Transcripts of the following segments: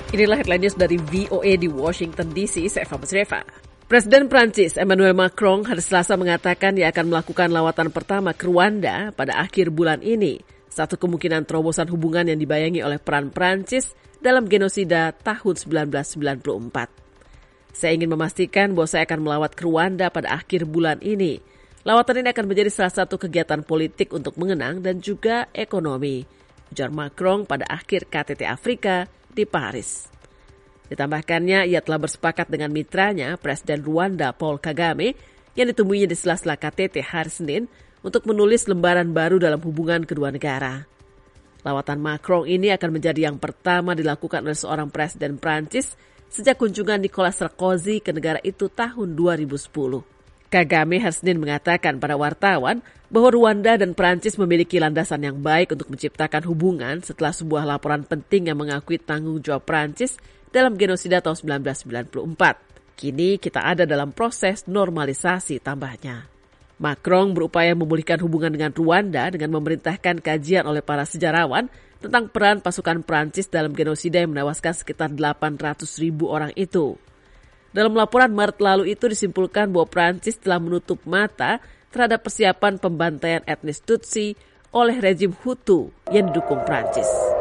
Inilah headline news dari VOA di Washington DC, saya Fama Sreva. Presiden Prancis Emmanuel Macron hari Selasa mengatakan dia akan melakukan lawatan pertama ke Rwanda pada akhir bulan ini. Satu kemungkinan terobosan hubungan yang dibayangi oleh peran Prancis dalam genosida tahun 1994. Saya ingin memastikan bahwa saya akan melawat ke Rwanda pada akhir bulan ini. Lawatan ini akan menjadi salah satu kegiatan politik untuk mengenang dan juga ekonomi, ujar Macron pada akhir KTT Afrika di Paris. Ditambahkannya, ia telah bersepakat dengan mitranya, Presiden Rwanda Paul Kagame, yang ditemuinya di sela-sela KTT hari Senin untuk menulis lembaran baru dalam hubungan kedua negara. Lawatan Macron ini akan menjadi yang pertama dilakukan oleh seorang Presiden Prancis sejak kunjungan Nicolas Sarkozy ke negara itu tahun 2010. Kagame hari Senin mengatakan pada wartawan bahwa Rwanda dan Prancis memiliki landasan yang baik untuk menciptakan hubungan setelah sebuah laporan penting yang mengakui tanggung jawab Prancis dalam genosida tahun 1994. Kini kita ada dalam proses normalisasi, tambahnya. Macron berupaya memulihkan hubungan dengan Rwanda dengan memerintahkan kajian oleh para sejarawan tentang peran pasukan Prancis dalam genosida yang menewaskan sekitar 800.000 orang itu. Dalam laporan Maret lalu itu disimpulkan bahwa Prancis telah menutup mata terhadap persiapan pembantaian etnis Tutsi oleh rejim Hutu yang didukung Prancis.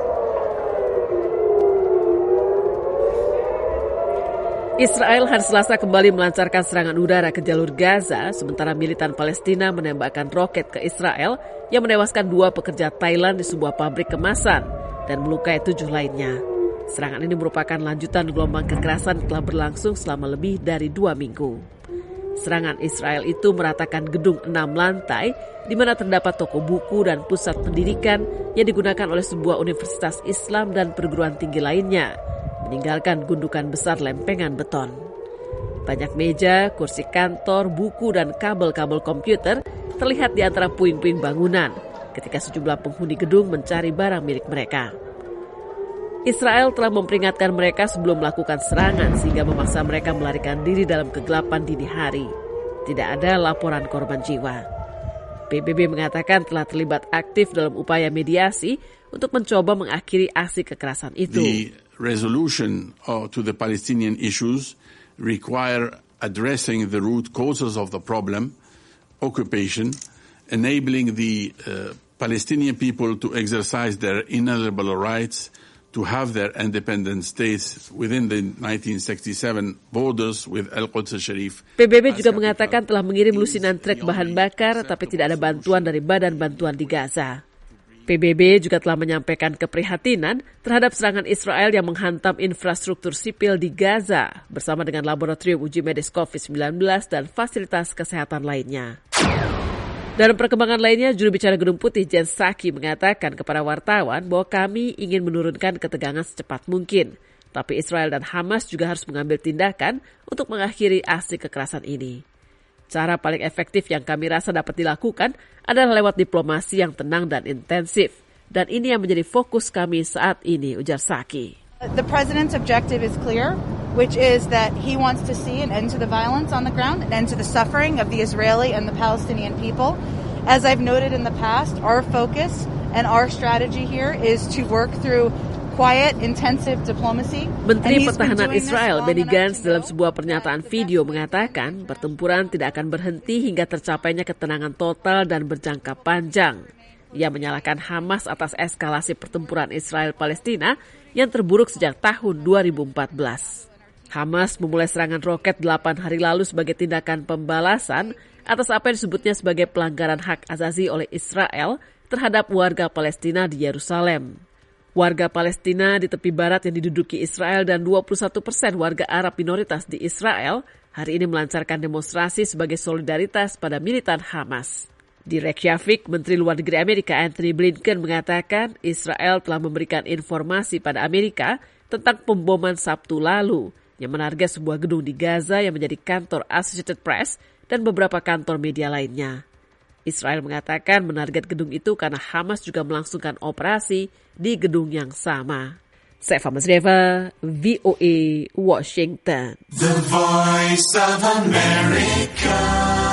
Israel hari Selasa kembali melancarkan serangan udara ke jalur Gaza, sementara militan Palestina menembakkan roket ke Israel yang menewaskan 2 pekerja Thailand di sebuah pabrik kemasan dan melukai 7 lainnya. Serangan ini merupakan lanjutan gelombang kekerasan yang telah berlangsung selama lebih dari 2 minggu. Serangan Israel itu meratakan gedung 6 lantai di mana terdapat toko buku dan pusat pendidikan yang digunakan oleh sebuah universitas Islam dan perguruan tinggi lainnya, meninggalkan gundukan besar lempengan beton. Banyak meja, kursi kantor, buku, dan kabel-kabel komputer terlihat di antara puing-puing bangunan ketika sejumlah penghuni gedung mencari barang milik mereka. Israel telah memperingatkan mereka sebelum melakukan serangan sehingga memaksa mereka melarikan diri dalam kegelapan dini hari. Tidak ada laporan korban jiwa. PBB mengatakan telah terlibat aktif dalam upaya mediasi untuk mencoba mengakhiri aksi kekerasan itu. The resolution to the Palestinian issues require addressing the root causes of the problem, occupation, enabling the Palestinian people to exercise their inalienable rights to have their independent states within the 1967 borders with Al-Quds Sharif. PBB juga mengatakan telah mengirim lusinan truk bahan bakar tapi tidak ada bantuan dari Badan Bantuan di Gaza. PBB juga telah menyampaikan keprihatinan terhadap serangan Israel yang menghantam infrastruktur sipil di Gaza bersama dengan laboratorium uji medis COVID-19 dan fasilitas kesehatan lainnya. Dalam perkembangan lainnya, juru bicara Gedung Putih Jen Psaki mengatakan kepada wartawan bahwa kami ingin menurunkan ketegangan secepat mungkin. Tapi Israel dan Hamas juga harus mengambil tindakan untuk mengakhiri aksi kekerasan ini. Cara paling efektif yang kami rasa dapat dilakukan adalah lewat diplomasi yang tenang dan intensif. Dan ini yang menjadi fokus kami saat ini, ujar Psaki. The president's objective is clear, which is that he wants to see an end to the violence on the ground, an end to the suffering of the Israeli and the Palestinian people. As I've noted in the past, our focus and our strategy here is to work through quiet, intensive diplomacy. Menteri Pertahanan Israel Benny Gantz dalam sebuah pernyataan video mengatakan pertempuran tidak akan berhenti hingga tercapainya ketenangan total dan berjangka panjang. Ia menyalahkan Hamas atas eskalasi pertempuran Israel-Palestina yang terburuk sejak tahun 2014. Hamas memulai serangan roket 8 hari lalu sebagai tindakan pembalasan atas apa yang disebutnya sebagai pelanggaran hak asasi oleh Israel terhadap warga Palestina di Yerusalem. Warga Palestina di tepi barat yang diduduki Israel dan 21% warga Arab minoritas di Israel hari ini melancarkan demonstrasi sebagai solidaritas pada militan Hamas. Di Reykjavik, Menteri Luar Negeri Amerika Antony Blinken mengatakan Israel telah memberikan informasi pada Amerika tentang pemboman Sabtu lalu yang menarget sebuah gedung di Gaza yang menjadi kantor Associated Press dan beberapa kantor media lainnya. Israel mengatakan menarget gedung itu karena Hamas juga melangsungkan operasi di gedung yang sama. Saya Fama Sreva, VOA, Washington. The Voice of America.